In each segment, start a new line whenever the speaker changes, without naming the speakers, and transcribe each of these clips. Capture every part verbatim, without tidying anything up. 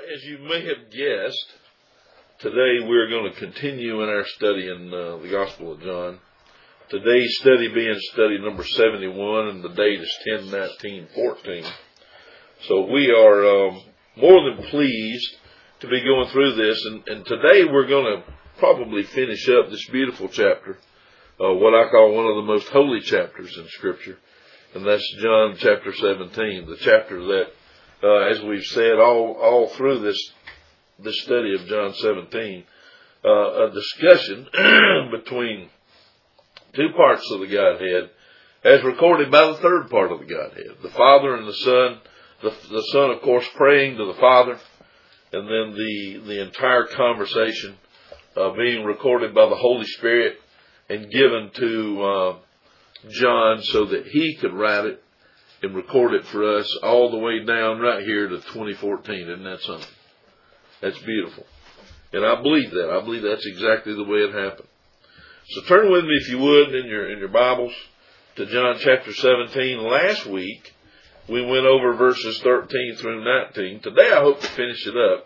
as you may have guessed, today we're going to continue in our study in uh, the Gospel of John. Today's study being study number seventy-one, and the date is ten nineteen fourteen. So we are um, more than pleased to be going through this, and, and today we're going to probably finish up this beautiful chapter, uh, what I call one of the most holy chapters in Scripture, and that's John chapter seventeen, the chapter that, uh, as we've said all all through this this study of John seventeen, uh, a discussion between two parts of the Godhead, as recorded by the third part of the Godhead, the Father and the Son. The, the Son, of course, praying to the Father, and then the the entire conversation uh, being recorded by the Holy Spirit and given to uh, John so that he could write it and record it for us all the way down right here to twenty fourteen. Isn't that something? That's beautiful. And I believe that. I believe that's exactly the way it happened. So turn with me, if you would, in your in your Bibles to John chapter seventeen. Last week we went over verses thirteen through nineteen. Today I hope to finish it up.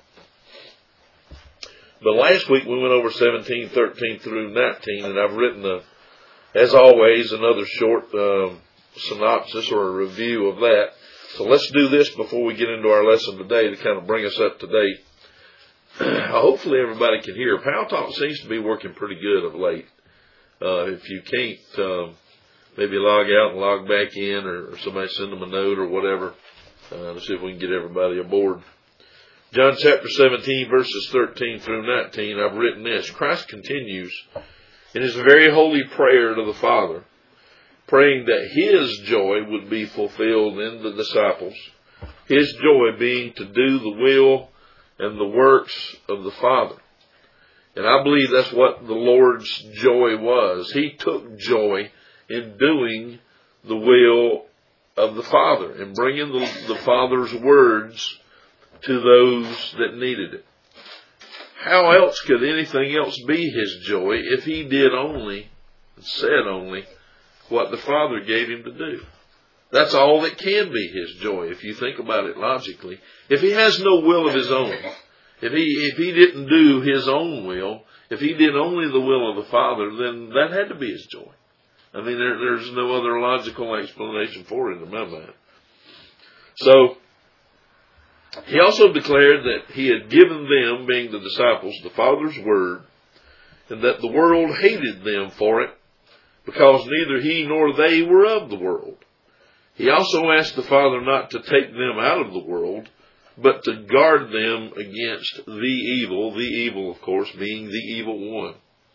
But last week we went over seventeen, thirteen through nineteen, and I've written, a, as always, another short um, synopsis or a review of that. So let's do this before we get into our lesson today to kind of bring us up to date. Hopefully everybody can hear. Power Talk seems to be working pretty good of late. Uh, if you can't, um, maybe log out and log back in, or, or somebody send them a note or whatever, uh, to see if we can get everybody aboard. John chapter seventeen, verses thirteen through nineteen, I've written this. Christ continues in his very holy prayer to the Father, praying that his joy would be fulfilled in the disciples, his joy being to do the will and the works of the Father. And I believe that's what the Lord's joy was. He took joy in doing the will of the Father and bringing the, the Father's words to those that needed it. How else could anything else be his joy if he did only, said only, what the Father gave him to do? That's all that can be his joy, if you think about it logically. If he has no will of his own, if he if he didn't do his own will, if he did only the will of the Father, then that had to be his joy. I mean, there, there's no other logical explanation for it in my mind. So, he also declared that he had given them, being the disciples, the Father's word, and that the world hated them for it, because neither he nor they were of the world. He also asked the Father not to take them out of the world, but to guard them against the evil, the evil, of course, being the evil one.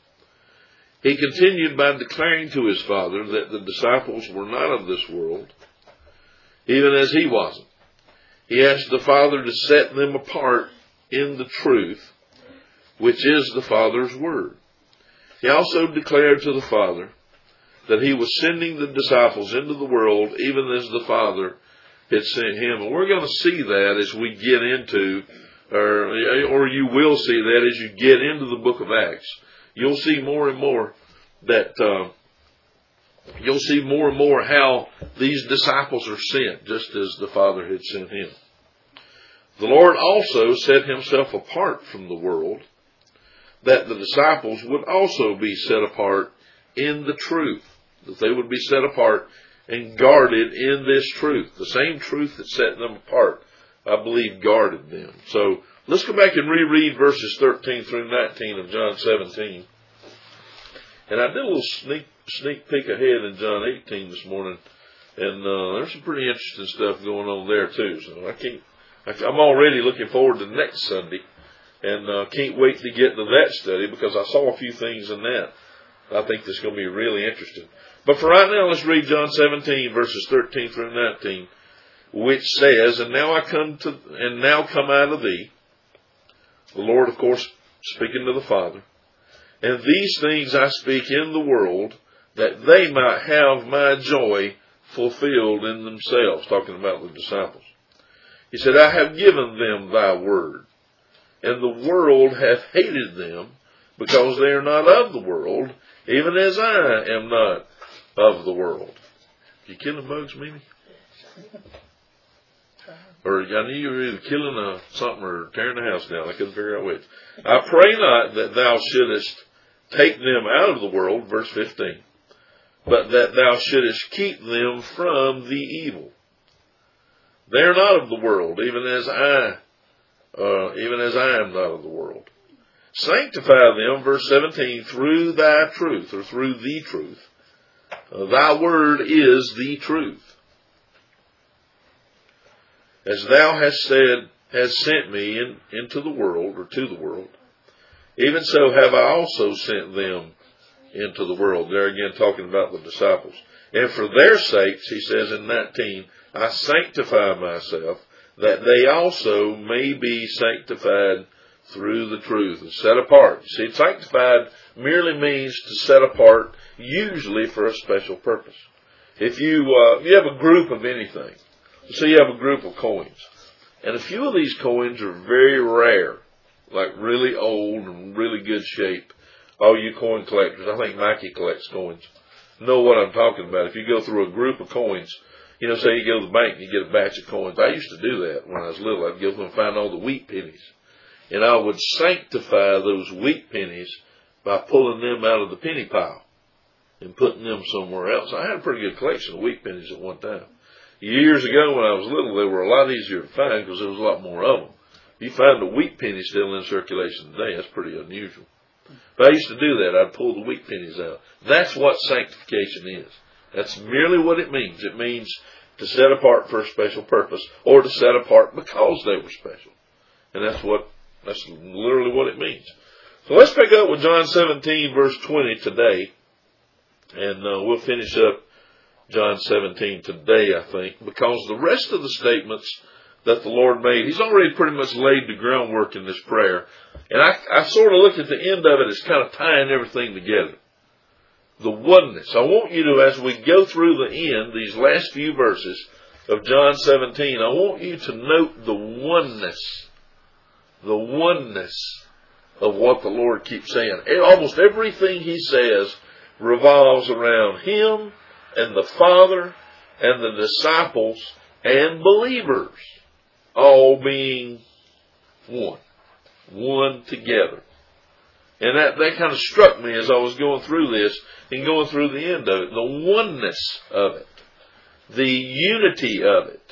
He continued by declaring to his Father that the disciples were not of this world, even as he wasn't. He asked the Father to set them apart in the truth, which is the Father's word. He also declared to the Father that he was sending the disciples into the world even as the Father had sent him. And we're going to see that as we get into, or, or you will see that as you get into the book of Acts. You'll see more and more that, uh, you'll see more and more how these disciples are sent, just as the Father had sent him. The Lord also set himself apart from the world, that the disciples would also be set apart in the truth, that they would be set apart and guarded in this truth. The same truth that set them apart, I believe, guarded them. So let's go back and reread verses thirteen through nineteen of John seventeen. And I did a little sneak sneak peek ahead in John eighteen this morning, and uh, there's some pretty interesting stuff going on there too. So I can't. I'm already looking forward to next Sunday, and uh, can't wait to get to that study, because I saw a few things in that I think that's going to be really interesting. But for right now, let's read John seventeen, verses thirteen through nineteen, which says, "And now I come to, and now come out of thee," the Lord, of course, speaking to the Father, "and these things I speak in the world, that they might have my joy fulfilled in themselves," talking about the disciples. He said, "I have given them thy word, and the world hath hated them, because they are not of the world, even as I am not of the world." You killing bugs, Mimi? or I knew you were either killing a, something or tearing the house down. I couldn't figure out which. I pray not that thou shouldest take them out of the world, verse fifteen, but that thou shouldest keep them from the evil. They are not of the world, even as I, uh, even as I am not of the world. Sanctify them, verse seventeen, through thy truth, or through the truth. Uh, thy word is the truth. As thou hast said, hast sent me in, into the world, or to the world, even so have I also sent them into the world. There again talking about the disciples. And for their sakes, he says in nineteen, I sanctify myself, that they also may be sanctified through the truth, and set apart. You see, sanctified merely means to set apart, usually for a special purpose. If you, uh, you have a group of anything, so you have a group of coins, and a few of these coins are very rare, like really old and really good shape. All you coin collectors, I think Mikey collects coins, know what I'm talking about. If you go through a group of coins, you know, say you go to the bank and you get a batch of coins. I used to do that when I was little. I'd go through and find all the wheat pennies. And I would sanctify those wheat pennies by pulling them out of the penny pile and putting them somewhere else. I had a pretty good collection of wheat pennies at one time. Years ago when I was little, they were a lot easier to find because there was a lot more of them. You find a wheat penny still in circulation today, that's pretty unusual. But I used to do that. I'd pull the wheat pennies out. That's what sanctification is. That's merely what it means. It means to set apart for a special purpose, or to set apart because they were special. And that's what, that's literally what it means. So let's pick up with John seventeen, verse twenty today. And uh, we'll finish up John seventeen today, I think, because the rest of the statements that the Lord made, He's already pretty much laid the groundwork in this prayer. And I, I sort of look at the end of it as kind of tying everything together. The oneness. I want you to, as we go through the end, these last few verses of John seventeen, I want you to note the oneness, the oneness of what the Lord keeps saying. And almost everything He says revolves around Him and the Father and the disciples and believers, all being one, one together. And that, that kind of struck me as I was going through this and going through the end of it. The oneness of it. The unity of it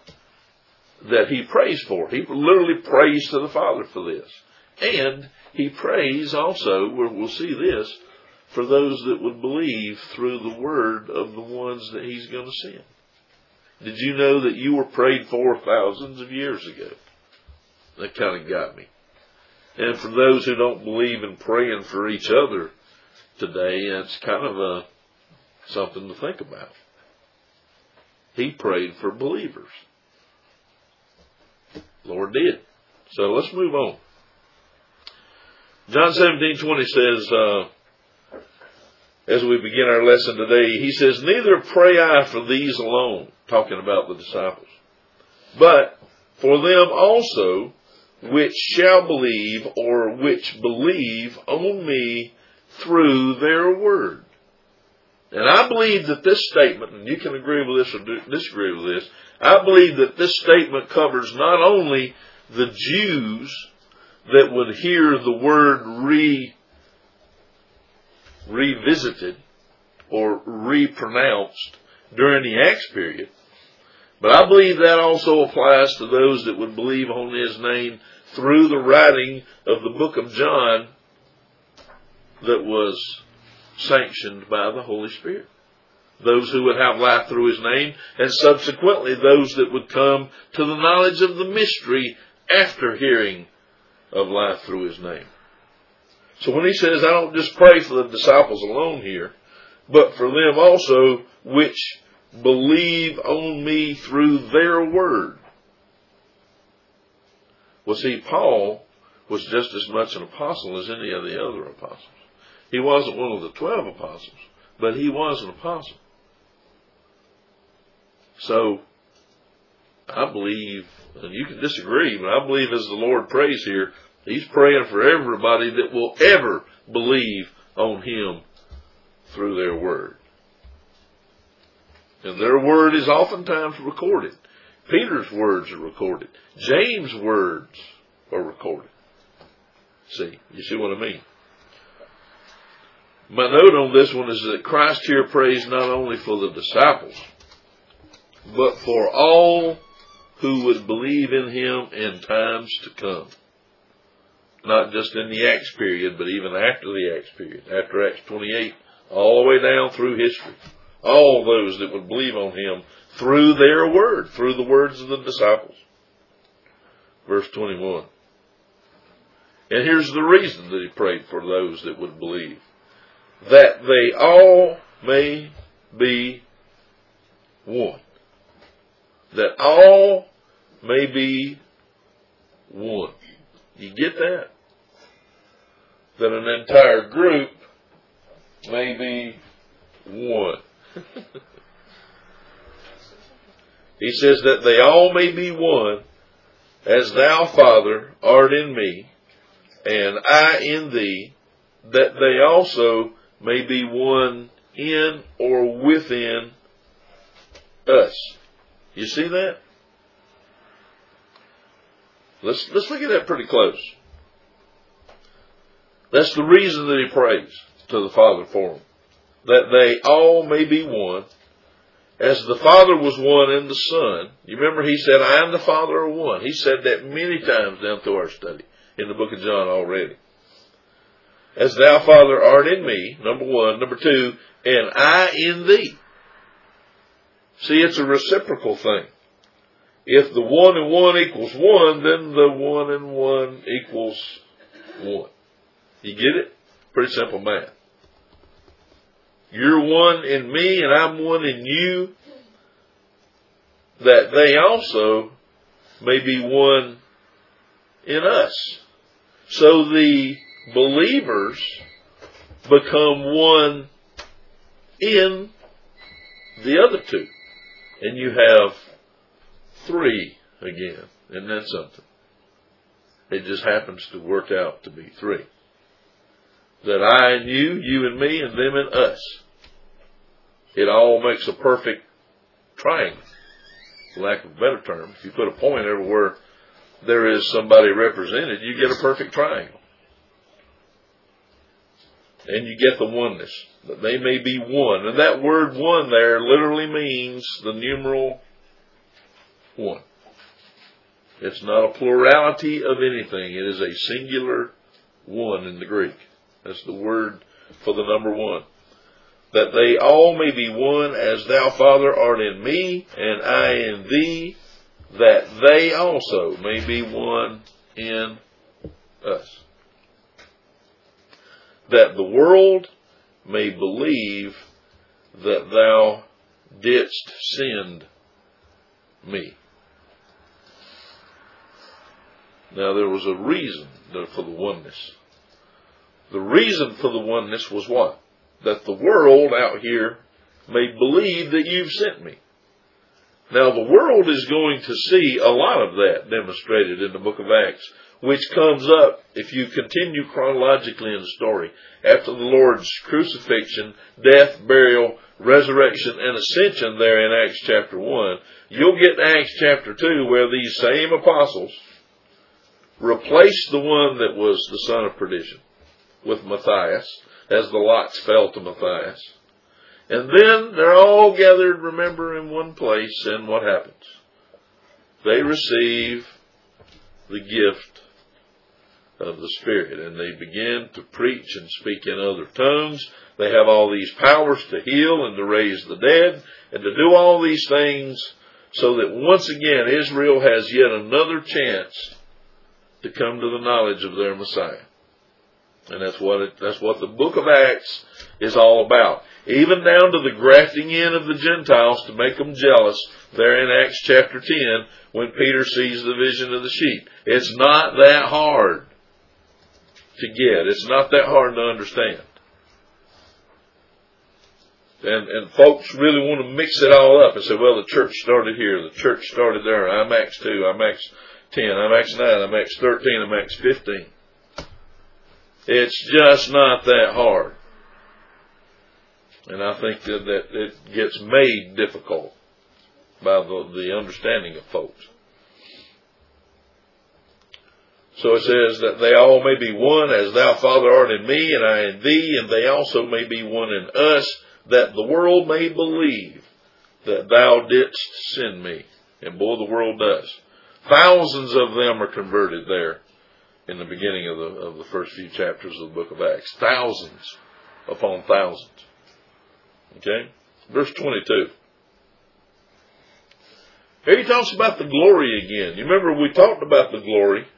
that He prays for. He literally prays to the Father for this. And He prays also, we'll see this, for those that would believe through the word of the ones that He's going to send. Did you know that you were prayed for thousands of years ago? That kind of got me. And for those who don't believe in praying for each other today, it's kind of a, something to think about. He prayed for believers. Lord did. So let's move on. John seventeen twenty says, uh, as we begin our lesson today, He says, neither pray I for these alone, talking about the disciples, but for them also which shall believe, or which believe on me through their word. And I believe that this statement, and you can agree with this or disagree with this, I believe that this statement covers not only the Jews that would hear the word re, revisited or repronounced during the Acts period, but I believe that also applies to those that would believe on His name through the writing of the book of John that was sanctioned by the Holy Spirit. Those who would have life through His name, and subsequently those that would come to the knowledge of the mystery after hearing of life through His name. So when He says, I don't just pray for the disciples alone here, but for them also which believe on me through their word. Well, see, Paul was just as much an apostle as any of the other apostles. He wasn't one of the twelve apostles, but he was an apostle. So, I believe, and you can disagree, but I believe as the Lord prays here, He's praying for everybody that will ever believe on Him through their word. And their word is oftentimes recorded. Peter's words are recorded. James' words are recorded. See, you see what I mean? My note on this one is that Christ here prays not only for the disciples, but for all who would believe in him in times to come. Not just in the Acts period, but even after the Acts period, after Acts twenty-eight, all the way down through history. All those that would believe on him through their word, through the words of the disciples. Verse twenty-one. And here's the reason that he prayed for those that would believe. That they all may be one. That all may be one. You get that? That an entire group may be one. He says that they all may be one, as thou, Father, art in me, and I in thee, that they also may be one in or within us. You see that? Let's, let's look at that pretty close. That's the reason that he prays to the Father for them. That they all may be one. As the Father was one in the Son. You remember he said, I and the Father are one. He said that many times down through our study in the book of John already. As thou, Father, art in me, number one. Number two, and I in thee. See, it's a reciprocal thing. If the one and one equals one, then the one and one equals one. You get it? Pretty simple math. You're one in me and I'm one in you, that they also may be one in us. So the believers become one in the other two. And you have three again. Isn't that something? It just happens to work out to be three. That I and you, you and me, and them and us. It all makes a perfect triangle. For lack of a better term. If you put a point everywhere there is somebody represented, you get a perfect triangle. And you get the oneness. That they may be one. And that word one there literally means the numeral one. It's not a plurality of anything. It is a singular one in the Greek. That's the word for the number one. That they all may be one, as thou, Father, art in me, and I in thee, that they also may be one in us. That the world may believe that thou didst send me. Now there was a reason for the oneness. The reason for the oneness was what? That the world out here may believe that you've sent me. Now the world is going to see a lot of that demonstrated in the book of Acts, which comes up, if you continue chronologically in the story, after the Lord's crucifixion, death, burial, resurrection, and ascension there in Acts chapter one. You'll get to Acts chapter two where these same apostles replaced the one that was the son of perdition with Matthias, as the lots fell to Matthias. And then they're all gathered, remember, in one place, and what happens? They receive the gift of the Spirit, and they begin to preach and speak in other tongues. They have all these powers to heal and to raise the dead, and to do all these things so that once again Israel has yet another chance to come to the knowledge of their Messiah. And that's what it, that's what the book of Acts is all about. Even down to the grafting in of the Gentiles to make them jealous there in Acts chapter ten when Peter sees the vision of the sheep. It's not that hard to get. It's not that hard to understand. And, and folks really want to mix it all up and say, well, the church started here, the church started there. I'm Acts two, I'm Acts ten, I'm Acts nine, I'm Acts thirteen, I'm Acts fifteen. It's just not that hard. And I think that, that it gets made difficult by the, the understanding of folks. So it says that they all may be one, as thou, Father, art in me, and I in thee, and they also may be one in us, that the world may believe that thou didst send me. And boy, the world does. Thousands of them are converted there in the beginning of the, of the first few chapters of the book of Acts. Thousands upon thousands. Okay? Verse twenty-two. Here he talks about the glory again. You remember we talked about the glory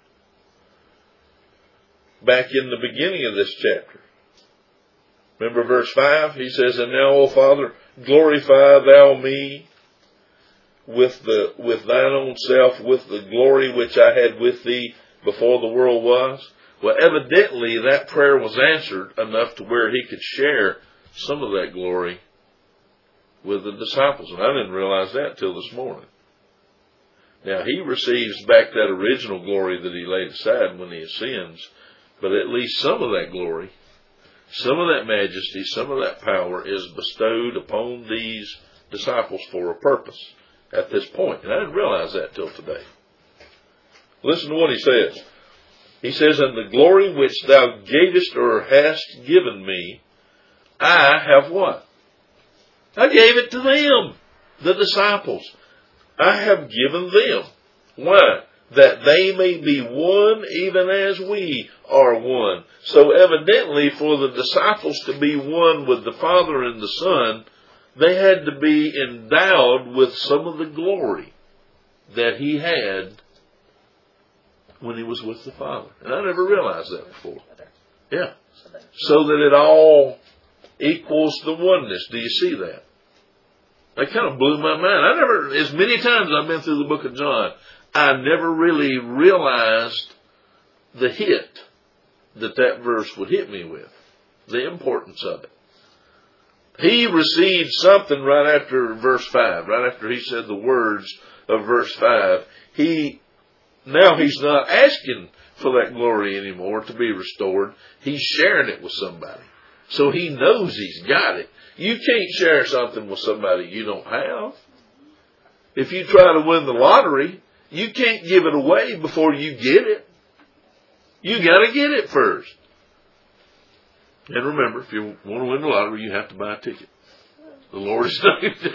back in the beginning of this chapter. Remember verse five? He says, and now, O Father, glorify thou me with the with thine own self, with the glory which I had with thee before the world was. Well, evidently that prayer was answered enough to where he could share some of that glory with the disciples. And I didn't realize that till this morning. Now, he receives back that original glory that he laid aside when he ascends, but at least some of that glory, some of that majesty, some of that power is bestowed upon these disciples for a purpose at this point. And I didn't realize that till today. Listen to what he says. He says, and the glory which thou gavest or hast given me, I have what? I gave it to them, the disciples. I have given them. Why? That they may be one even as we are one. So evidently for the disciples to be one with the Father and the Son, they had to be endowed with some of the glory that he had when he was with the Father. And I never realized that before. Yeah. So that it all equals the oneness. Do you see that? That kind of blew my mind. I never, as many times I've been through the book of John, I never really realized the hit that that verse would hit me with. The importance of it. He received something right after verse five, right after he said the words of verse five. He, now he's not asking for that glory anymore to be restored. He's sharing it with somebody. So he knows he's got it. You can't share something with somebody you don't have. If you try to win the lottery, you can't give it away before you get it. You got to get it first. And remember, if you want to win the lottery, you have to buy a ticket. The Lord is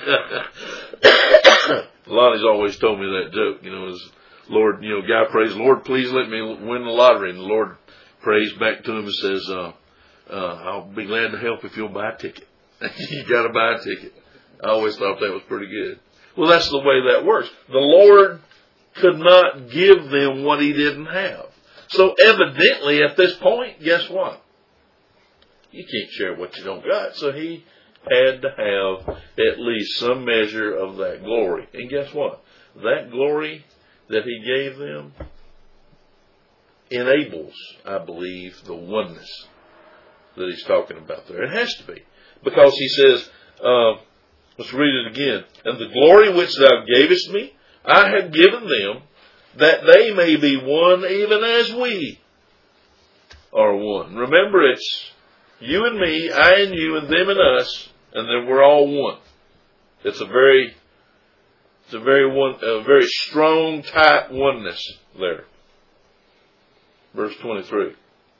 Lonnie's always told me that joke, you know, is Lord, you know, guy prays, Lord, please let me win the lottery. And the Lord prays back to him and says, uh, uh, I'll be glad to help if you'll buy a ticket. You got to buy a ticket. I always thought that was pretty good. Well, that's the way that works. The Lord could not give them what he didn't have. So evidently at this point, guess what? You can't share what you don't got. So he had to have at least some measure of that glory. And guess what? That glory that he gave them enables, I believe, the oneness that he's talking about there. It has to be. Because he says, uh, let's read it again. And the glory which thou gavest me, I have given them, that they may be one even as we are one. Remember, it's you and me, I and you, and them and us, and then we're all one. It's a very, it's a very one, a very strong, tight oneness there. Verse twenty-three.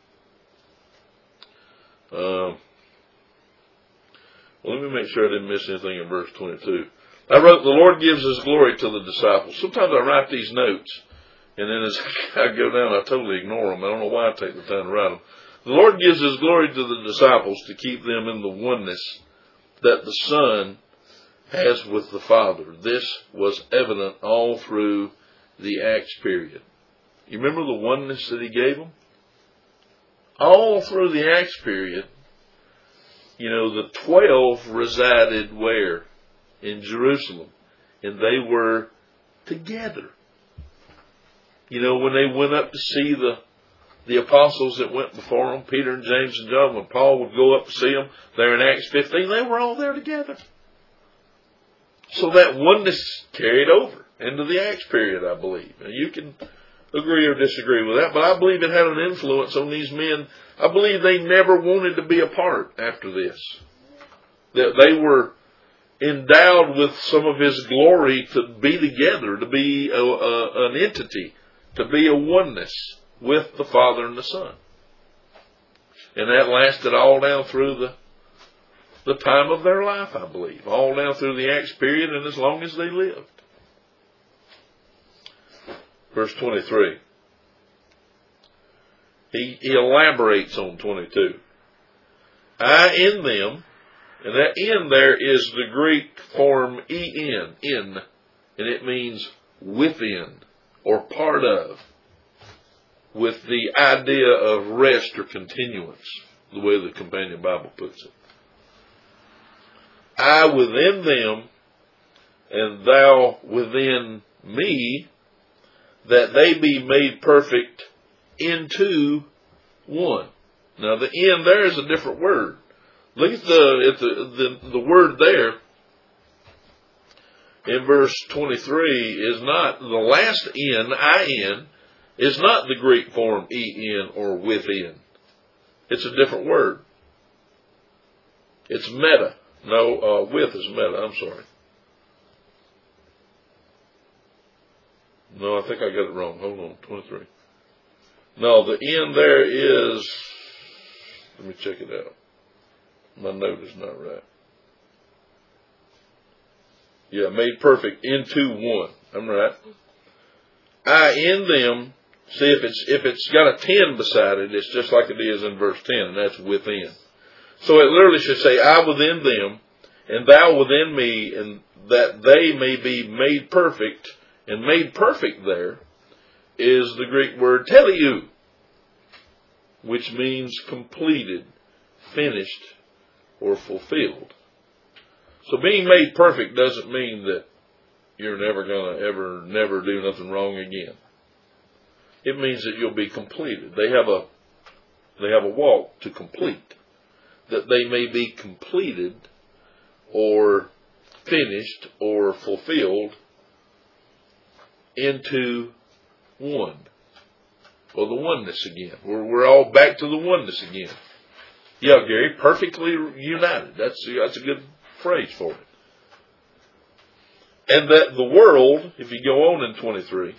Um, well, let me make sure I didn't miss anything in verse twenty-two. I wrote, the Lord gives his glory to the disciples. Sometimes I write these notes, and then as I go down, I totally ignore them. I don't know why I take the time to write them. The Lord gives his glory to the disciples to keep them in the oneness that the Son has with the Father. This was evident all through the Acts period. You remember the oneness that he gave them? All through the Acts period, you know, the twelve resided where? In Jerusalem. And they were together. You know, when they went up to see the the apostles that went before them, Peter and James and John, when Paul would go up to see them, there in Acts fifteen, they were all there together. So that oneness carried over into the Acts period, I believe. And you can agree or disagree with that, but I believe it had an influence on these men. I believe they never wanted to be apart after this. That they were endowed with some of His glory to be together, to be a, a, an entity, to be a oneness with the Father and the Son. And that lasted all down through the, the time of their life, I believe. All down through the Acts period and as long as they lived. Verse twenty-three. He, he elaborates on twenty-two. I in them, and that in there is the Greek form en, in, and it means within or part of, with the idea of rest or continuance, the way the Companion Bible puts it. I within them, and thou within me, that they be made perfect into one. Now the in there is a different word. Look at the at the, the, the word there in verse twenty-three is not the last in, I-N, is not the Greek form en or within. It's a different word. It's meta. No, uh, with is meta. I'm sorry. No, I think I got it wrong. Hold on, twenty-three. No, the in there is, let me check it out. My note is not right. Yeah, made perfect into one. I'm right. I in them, see if it's, if it's got a ten beside it, it's just like it is in verse ten, and that's within. So it literally should say, I within them, and thou within me, and that they may be made perfect. And made perfect there is the Greek word teleu, which means completed, finished, or fulfilled. So being made perfect doesn't mean that you're never going to ever, never do nothing wrong again. It means that you'll be completed. They have a, they have a walk to complete. That they may be completed, or finished, or fulfilled into one. Or the oneness again. We're, we're all back to the oneness again. Yeah, Gary, perfectly united. That's, that's a good phrase for it. And that the world, if you go on in twenty-three,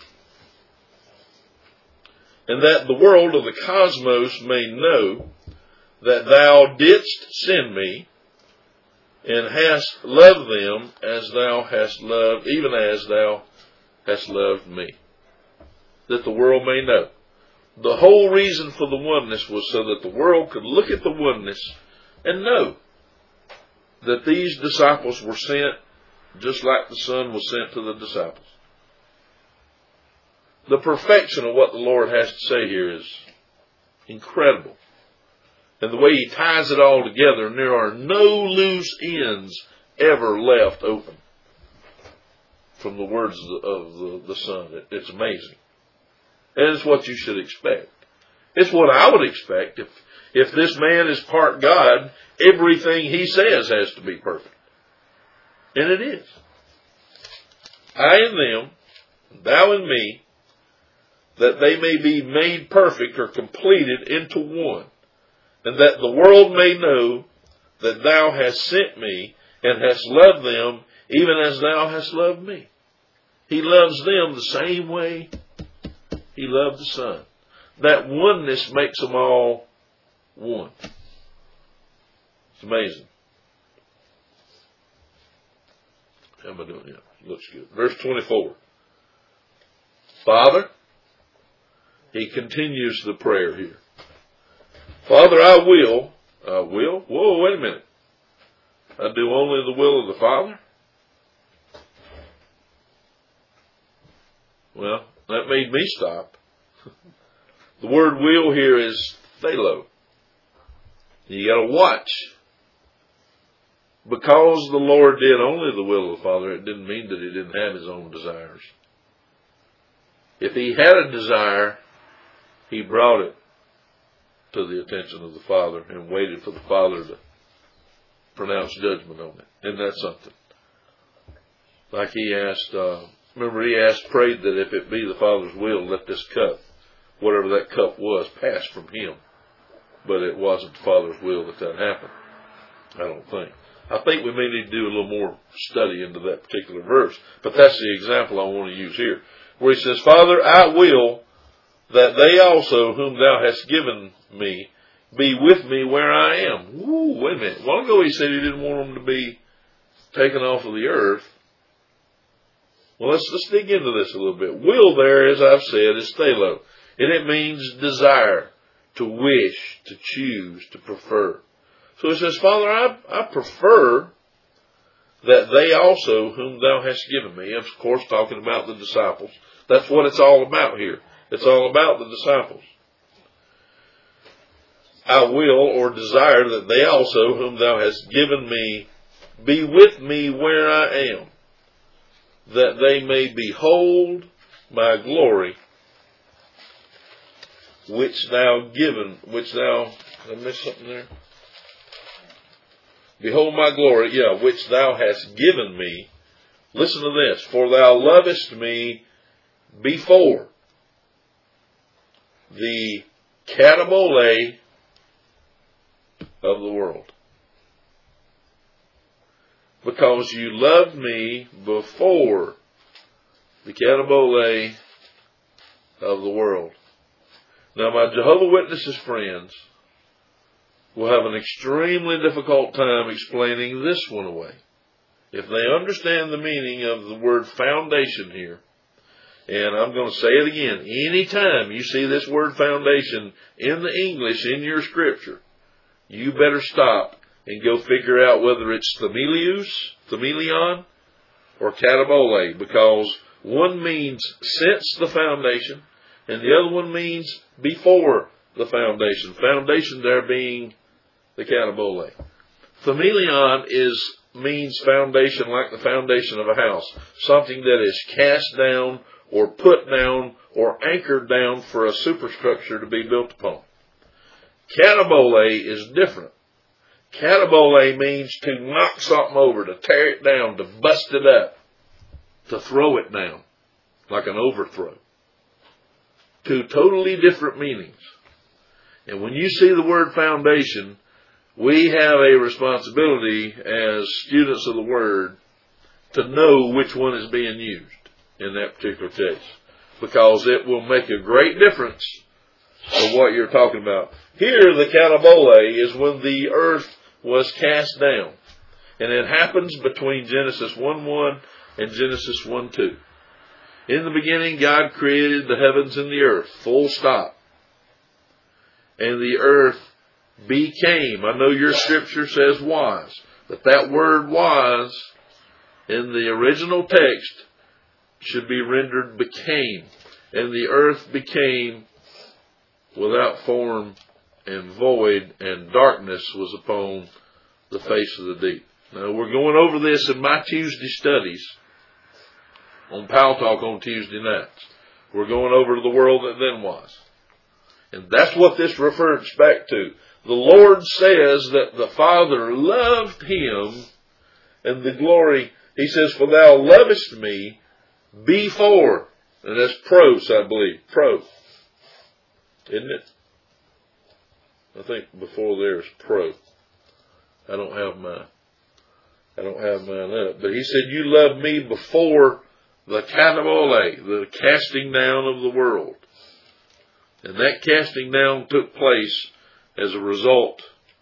and that the world of the cosmos may know that thou didst send me, and hast loved them as thou hast loved, even as thou hast loved me. That the world may know. The whole reason for the oneness was so that the world could look at the oneness and know that these disciples were sent just like the Son was sent to the disciples. The perfection of what the Lord has to say here is incredible. And the way He ties it all together, and there are no loose ends ever left open from the words of the, the Son. It, it's amazing. And it's what you should expect. It's what I would expect. If, if this man is part God, everything he says has to be perfect. And it is. I in them, thou in me, that they may be made perfect or completed into one, and that the world may know that thou hast sent me and hast loved them even as thou hast loved me. He loves them the same way He loved the Son. That oneness makes them all one. It's amazing. How am I doing here? Looks good. Verse twenty-four. Father, he continues the prayer here. Father, I will. I will? Whoa, wait a minute. I do only the will of the Father? Well, that made me stop. The word will here is thelo. You got to watch. Because the Lord did only the will of the Father, it didn't mean that He didn't have His own desires. If He had a desire, He brought it to the attention of the Father and waited for the Father to pronounce judgment on it. Isn't that something? Like He asked, uh, remember He asked, prayed that if it be the Father's will, let this cup, whatever that cup was, pass from Him. But it wasn't the Father's will that that happened. I don't think. I think we may need to do a little more study into that particular verse. But that's the example I want to use here. Where he says, Father, I will that they also whom thou hast given me be with me where I am. Woo, wait a minute. A while ago he said he didn't want them to be taken off of the earth. Well, let's, let's dig into this a little bit. Will there, as I've said, is thelo. And it means desire, to wish, to choose, to prefer. So he says, Father, I, I prefer that they also whom thou hast given me. Of course, talking about the disciples. That's what it's all about here. It's all about the disciples. I will or desire that they also whom thou hast given me be with me where I am, that they may behold my glory, which thou given, which thou, did I miss something there? Behold my glory, yeah, which thou hast given me. Listen to this. For thou lovest me before the katabole of the world. Because you loved me before the katabole of the world. Now, my Jehovah's Witnesses friends will have an extremely difficult time explaining this one away. If they understand the meaning of the word foundation here, and I'm going to say it again, anytime you see this word foundation in the English in your scripture, you better stop and go figure out whether it's themelius, themelion, or katabole, because one means since the foundation, and the other one means before the foundation. Foundation there being the katabole. Themelion is means foundation like the foundation of a house. Something that is cast down or put down or anchored down for a superstructure to be built upon. Katabole is different. Katabole means to knock something over, to tear it down, to bust it up, to throw it down, like an overthrow. Two totally different meanings. And when you see the word foundation, we have a responsibility as students of the Word to know which one is being used in that particular case, because it will make a great difference of what you're talking about. Here, the katabole is when the earth was cast down, and it happens between Genesis one one and Genesis one two. In the beginning, God created the heavens and the earth, full stop. And the earth became. I know your scripture says was, but that word was in the original text should be rendered became. And the earth became without form and void, and darkness was upon the face of the deep. Now, we're going over this in my Tuesday studies on Pal Talk on Tuesday nights. We're going over to the world that then was. And that's what this refers back to. The Lord says that the Father loved him, and the glory, he says, for thou lovest me before. And that's pros, I believe. Pro. Isn't it? I think before there's pro. I don't have mine. I don't have mine up. But he said, you loved me before the katabole, the casting down of the world. And that casting down took place as a result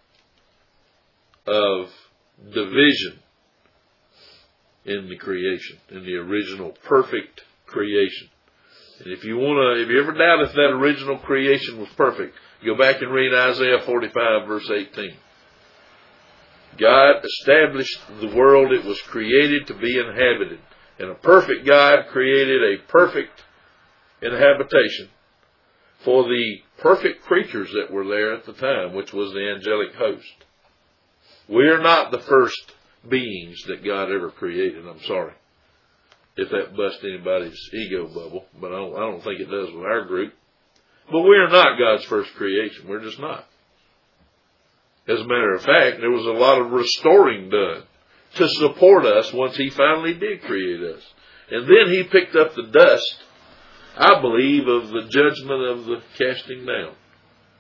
of division in the creation, in the original perfect creation. And if you want to, if you ever doubt if that original creation was perfect, go back and read Isaiah forty-five, verse eighteen. God established the world. It was created to be inhabited. And a perfect God created a perfect inhabitation for the perfect creatures that were there at the time, which was the angelic host. We are not the first beings that God ever created. I'm sorry if that busts anybody's ego bubble, but I don't, I don't think it does with our group. But we are not God's first creation. We're just not. As a matter of fact, there was a lot of restoring done to support us once he finally did create us. And then he picked up the dust, I believe, of the judgment of the casting down.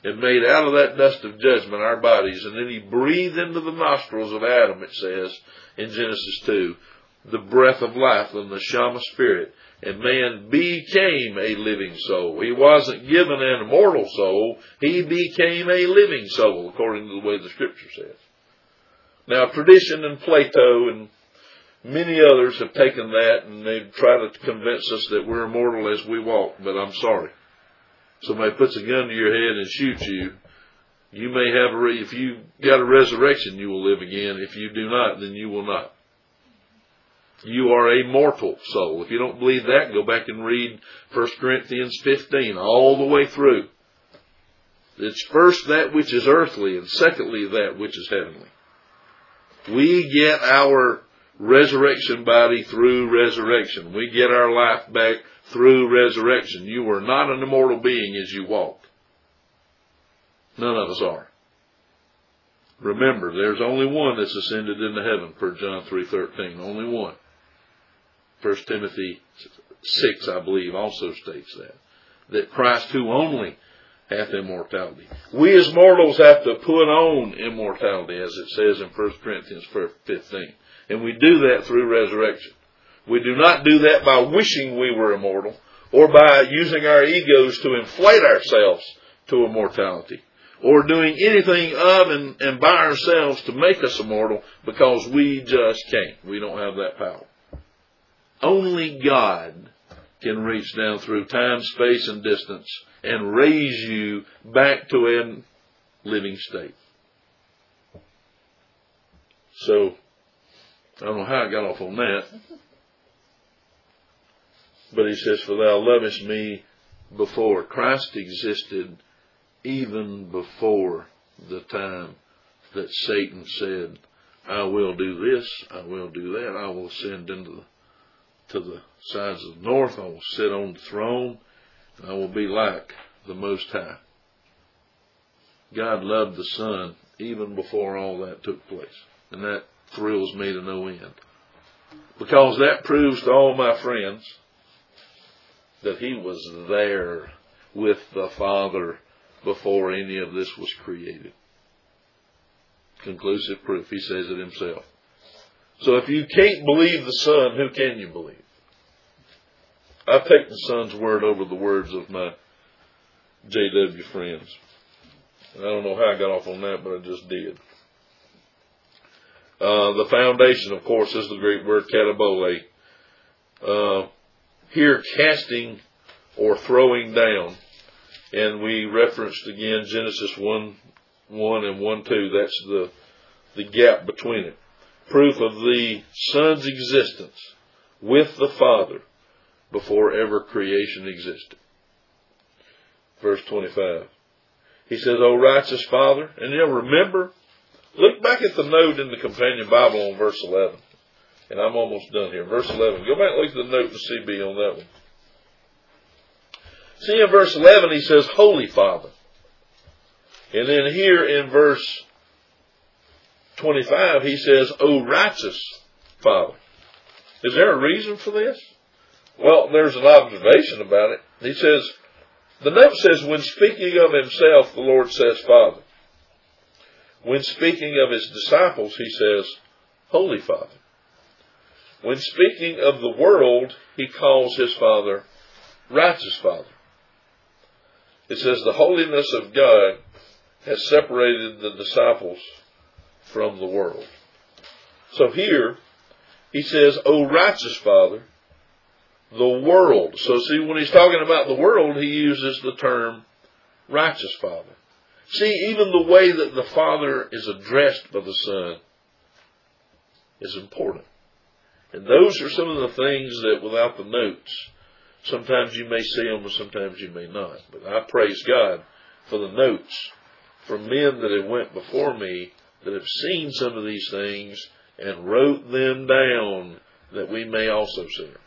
and made out of that dust of judgment our bodies. And then he breathed into the nostrils of Adam, it says in Genesis two, the breath of life and the Shama spirit. And man became a living soul. He wasn't given an immortal soul. He became a living soul, according to the way the Scripture says. Now, tradition and Plato and many others have taken that and they've tried to convince us that we're immortal as we walk, but I'm sorry. Somebody puts a gun to your head and shoots you, you may have a, re- if you got a resurrection, you will live again. If you do not, then you will not. You are a mortal soul. If you don't believe that, go back and read First Corinthians fifteen all the way through. It's first that which is earthly, and secondly that which is heavenly. We get our resurrection body through resurrection. We get our life back through resurrection. You are not an immortal being as you walk. None of us are. Remember, there's only one that's ascended into heaven, per John three thirteen. Only one. First Timothy six, I believe, also states that. That Christ who only hath immortality. We as mortals have to put on immortality, as it says in First Corinthians fifteen. And we do that through resurrection. We do not do that by wishing we were immortal or by using our egos to inflate ourselves to immortality or doing anything of and, and by ourselves to make us immortal, because we just can't. We don't have that power. Only God can reach down through time, space, and distance and raise you back to a living state. So, I don't know how I got off on that. But he says, for thou lovest me before. Christ existed even before the time that Satan said, I will do this, I will do that, I will ascend into the, to the sides of the north, I will sit on the throne, and I will be like the Most High. God loved the Son even before all that took place. And that thrills me to no end. Because that proves to all my friends that he was there with the Father before any of this was created. Conclusive proof. He says it himself. So if you can't believe the Son, who can you believe? I take the Son's word over the words of my J W friends. And I don't know how I got off on that, but I just did. Uh, the foundation, of course, is the Greek word katabole. Uh, here, casting or throwing down. And we referenced again Genesis one, one and one, two. That's the, the gap between it. Proof of the Son's existence with the Father before ever creation existed. Verse twenty-five. He says, O righteous Father, and you'll remember, look back at the note in the Companion Bible on verse eleven. And I'm almost done here. Verse eleven. Go back and look at the note in C B on that one. See, in verse eleven he says, Holy Father. And then here in verse twenty-five he says, O righteous Father. Is there a reason for this? Well, there's an observation about it. He says, the note says, when speaking of himself, the Lord says, Father. When speaking of his disciples, he says, Holy Father. When speaking of the world, he calls his Father Righteous Father. It says the holiness of God has separated the disciples from the world. So here, he says, O righteous Father, the world. So see, when he's talking about the world, he uses the term righteous Father. See, even the way that the Father is addressed by the Son is important. And those are some of the things that without the notes, sometimes you may see them and sometimes you may not. But I praise God for the notes from men that have went before me that have seen some of these things and wrote them down that we may also see them.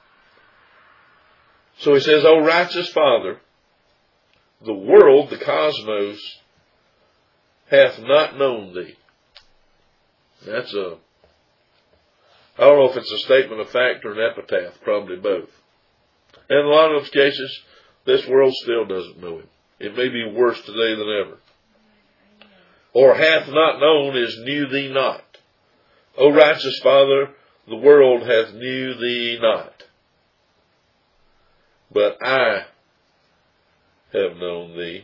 So he says, O righteous Father, the world, the cosmos, hath not known thee. That's a, I don't know if it's a statement of fact or an epitaph, probably both. And in a lot of those cases, this world still doesn't know him. It may be worse today than ever. Or hath not known is knew thee not. O righteous Father, the world hath knew thee not. But I have known thee.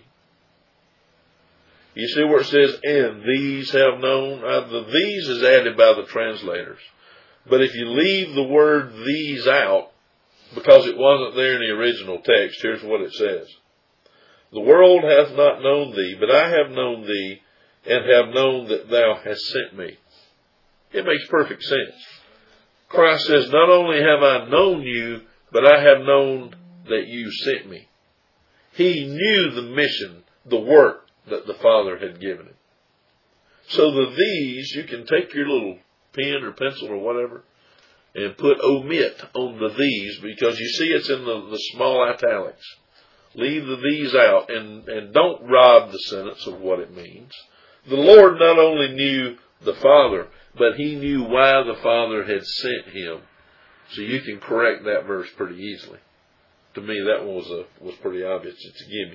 You see where it says, and these have known? Uh, the these is added by the translators. But if you leave the word these out, because it wasn't there in the original text, here's what it says. The world hath not known thee, but I have known thee, and have known that thou hast sent me. It makes perfect sense. Christ says, not only have I known you, but I have known that you sent me. He knew the mission, the work that the Father had given him. So the these, you can take your little pen or pencil or whatever and put omit on the these, because you see it's in the, the small italics. Leave the these out and, and don't rob the sentence of what it means. The Lord not only knew the Father, but he knew why the Father had sent him. So you can correct that verse pretty easily. To me, that one was, a, was pretty obvious. It's a gimme.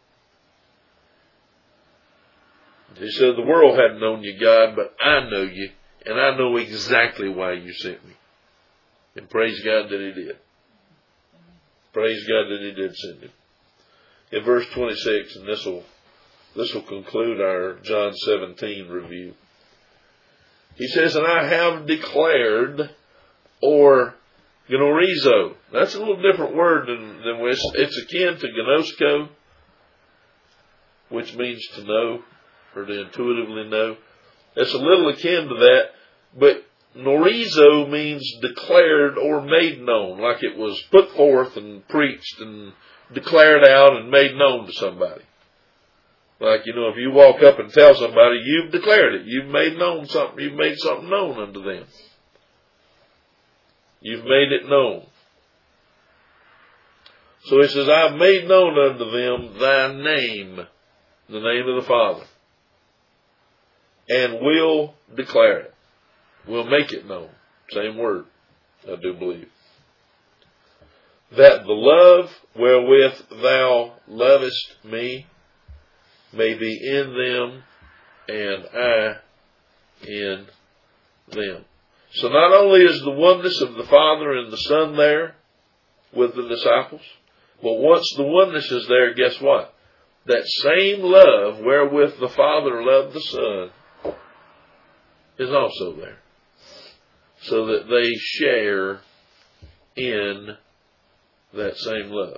He said, the world hadn't known you, God, but I know you, and I know exactly why you sent me. And praise God that he did. Praise God that he did send him. In verse twenty-six, and this will this will conclude our John seventeen review. He says, and I have declared, or gnorizo. That's a little different word than, than it's, it's akin to gnosko, which means to know, or to intuitively know. It's a little akin to that, but gnorizo means declared or made known, like it was put forth and preached and declared out and made known to somebody. Like, you know, if you walk up and tell somebody, you've declared it. You've made known something. You've made something known unto them. You've made it known. So he says, I've made known unto them thy name, the name of the Father, and will declare it. Will make it known. Same word, I do believe. That the love wherewith thou lovest me may be in them, and I in them. So not only is the oneness of the Father and the Son there with the disciples, but once the oneness is there, guess what? That same love wherewith the Father loved the Son is also there. So that they share in that same love.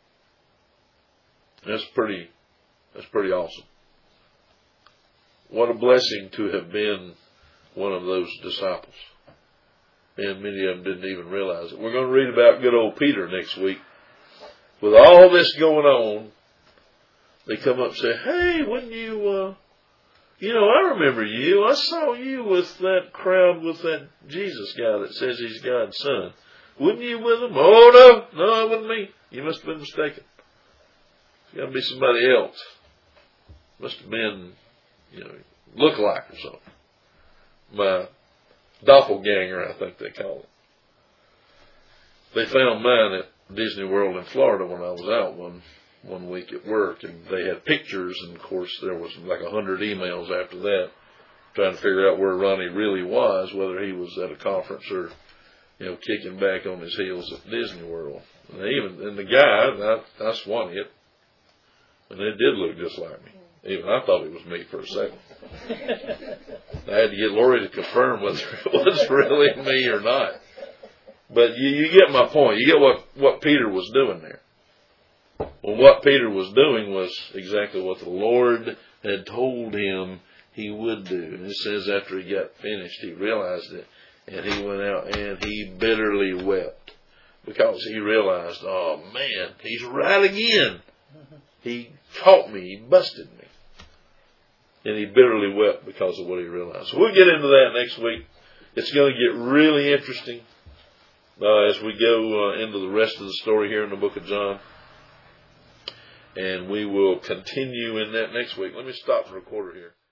That's pretty That's pretty awesome. What a blessing to have been one of those disciples. And many of them didn't even realize it. We're going to read about good old Peter next week. With all this going on, they come up and say, hey, wouldn't you, uh, you know, I remember you. I saw you with that crowd with that Jesus guy that says he's God's son. Wouldn't you with him? Oh, no, no, it wasn't me. You must have been mistaken. It's got to be somebody else. Must have been, you know, look-alike or something. My doppelganger, I think they call it. They found mine at Disney World in Florida when I was out one one week at work, and they had pictures, and of course there was like a hundred emails after that, trying to figure out where Ronnie really was, whether he was at a conference or, you know, kicking back on his heels at Disney World. And they even and the guy, I, I swung it, and it did look just like me. Even I thought it was me for a second. I had to get Lori to confirm whether it was really me or not. But you, you get my point. You get what, what Peter was doing there. Well, what Peter was doing was exactly what the Lord had told him he would do. And it says after he got finished, he realized it, and he went out and he bitterly wept. Because he realized, oh man, he's right again. He caught me, he busted me. And he bitterly wept because of what he realized. So we'll get into that next week. It's going to get really interesting uh, as we go uh, into the rest of the story here in the book of John. And we will continue in that next week. Let me stop the recorder here.